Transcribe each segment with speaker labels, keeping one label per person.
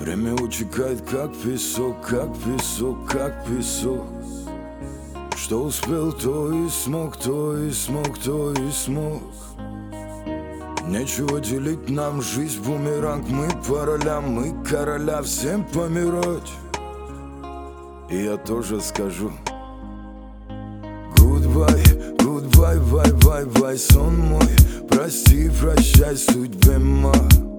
Speaker 1: Время утекает как песок, как песок, как песок. Что успел, то и смог, то и смог, то и смог. Нечего делить нам жизнь, бумеранг. Мы по ролям, мы короля, всем помирать. И я тоже скажу goodbye, goodbye, bye, bye, bye, сон мой. Прости, прощай, судьбе моей.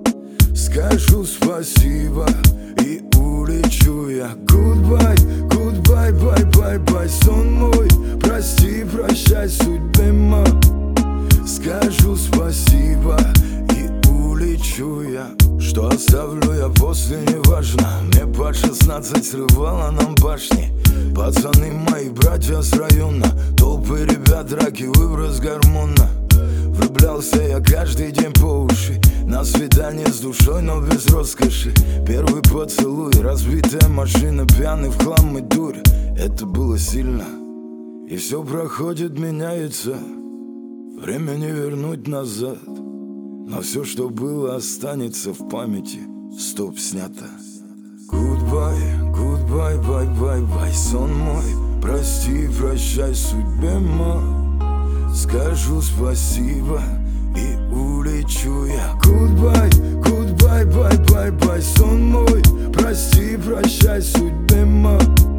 Speaker 1: Скажу спасибо и улечу я. Goodbye, goodbye, bye, bye, bye, сон мой. Прости, прощай, судьбе моей. Скажу спасибо и улечу я. Что оставлю я после, неважно. Мне под 16 срывало нам башни. Пацаны мои, братья с района. Толпы ребят, драки, выброс гормона. Влюблялся я каждый день по уши. На свидание с душой, но без роскоши. Первый поцелуй, разбитая машина, пьяный в хлам и дурь. Это было сильно. И все проходит, меняется. Время не вернуть назад. Но все, что было, останется в памяти. Стоп, снято. Goodbye, goodbye, bye, bye, bye, сон мой. Прости, прощай, судьбе моей. Скажу спасибо и улечу я. Goodbye, goodbye, bye, bye, bye, сон мой. Прости, прощай, судьбе моей.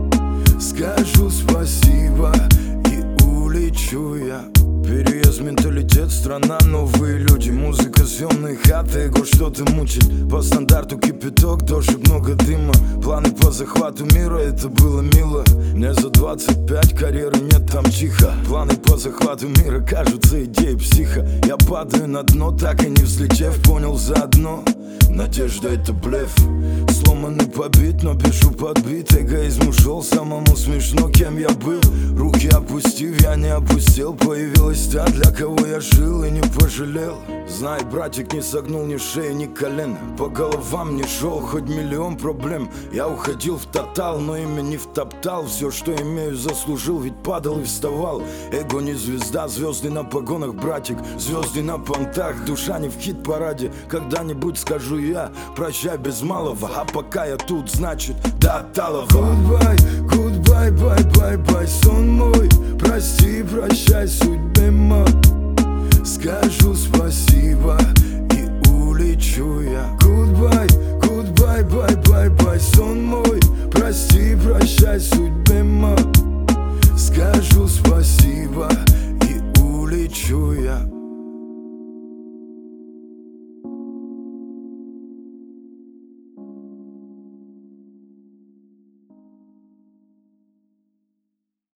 Speaker 1: Скажу спасибо и улечу я. Переезд, менталитет, страна, новые люди. Музыка, съемные хаты, эго что-то мучит. По стандарту кипяток, дождь, много дыма. Планы по захвату мира, это было мило. Мне за 25, карьеры нет, там тихо. Планы по захвату мира, кажутся идеей психа. Я падаю на дно, так и не взлетев. Понял заодно, надежда это блеф. Сломанный, побит, но пишу подбит. Эгоизм ушел, самому смешно, кем я был. Руки опустив, я не опустил. Появилась та, для кого я жил и не пожалел. Знай, братик, не согнул ни шеи, ни колен. По головам не шел, хоть миллион проблем. Я уходил в тотал, но ими не втоптал. Все, что имею, заслужил, ведь падал и вставал. Эго не звезда, звезды на погонах, братик. Звезды на понтах, душа не в хит-параде. Когда-нибудь скажу я, прощай без малого. А пока я тут, значит, до Талова. Goodbye, goodbye, bye, bye, bye, сон мой. Прости, прощай, судьбе моей. Скажу спасибо